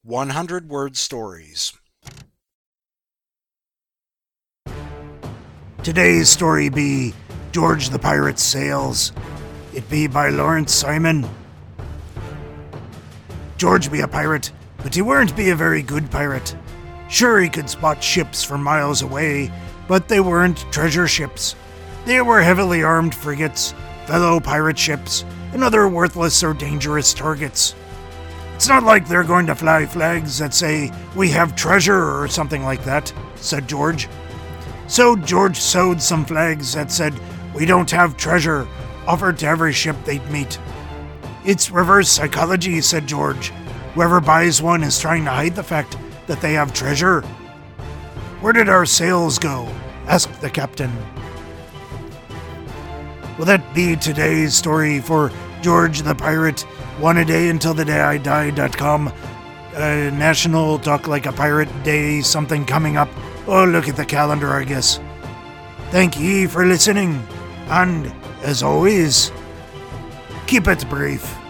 100-word stories. Today's story be George the Pirate Sails. It be by Lawrence Simon. George be a pirate, but he weren't be a very good pirate. Sure, he could spot ships from miles away, but they weren't treasure ships. They were heavily armed frigates, fellow pirate ships, and other worthless or dangerous targets. It's not like they're going to fly flags that say, "We have treasure," or something like that, said George. So George sewed some flags that said, "We don't have treasure," offered to every ship they'd meet. "It's reverse psychology," said George. "Whoever buys one is trying to hide the fact that they have treasure." "Where did our sails go?" asked the captain. Will that be today's story for George the Pirate? One a day until the day I die.com. National Talk Like a Pirate Day, something coming up. Oh, look at the calendar, I guess. Thank ye for listening, and, as always, keep it brief.